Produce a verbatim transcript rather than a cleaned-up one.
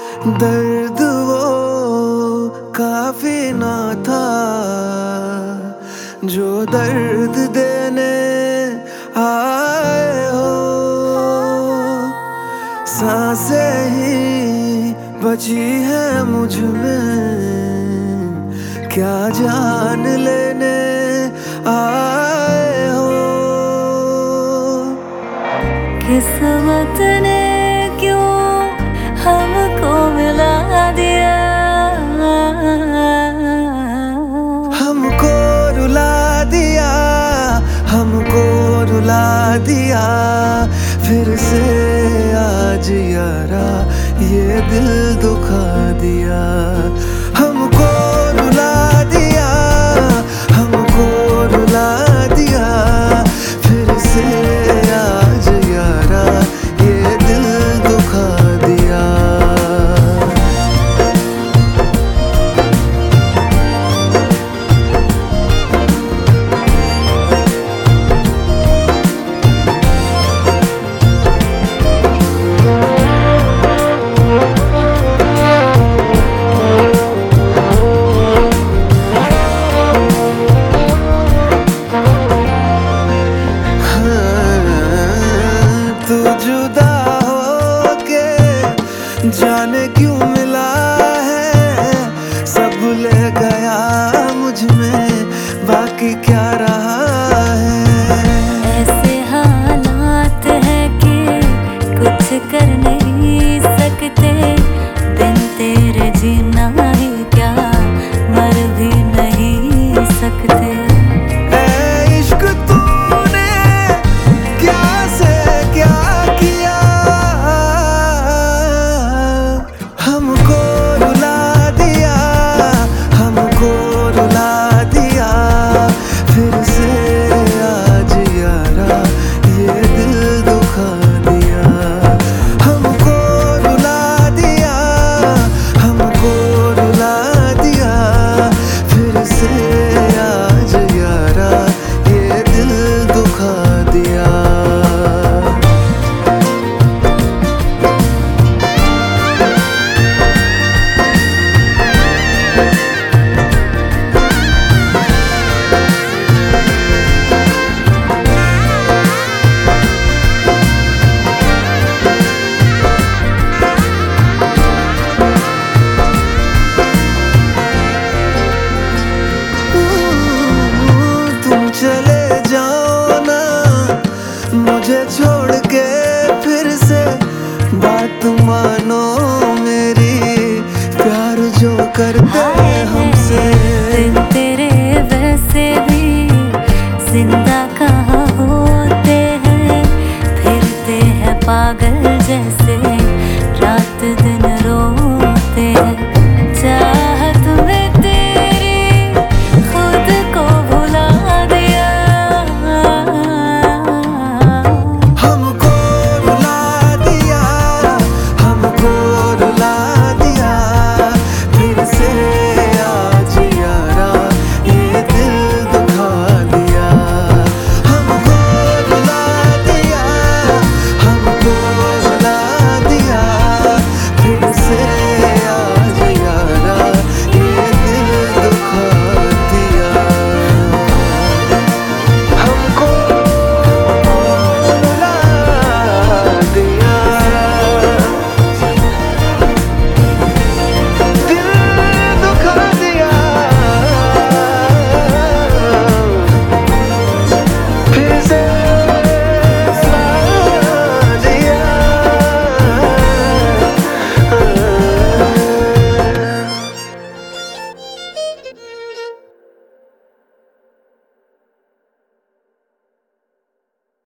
दर्द वो काफी ना था जो दर्द देने आए हो। सांसें ही बची है मुझ में, क्या जान लेने आए हो। किस्मत ने क्यों हमको मिला दिया, हमको रुला दिया, हमको रुला दिया फिर से आज यारा ये दिल दुखा दिया। हमको रुला दिया, हमको रुला दिया फिर से आज यारा ये दिल दुखा दिया। जुदा होके जाने क्यों मिला है, सब ले गया मुझ में बाकी क्या रहा है। ऐसे हालात है कि कुछ कर नहीं सकते, बिन तेरे जीना ही क्या मर भी नहीं सकते। चले जाओ ना मुझे छोड़ के फिर से, बात मानो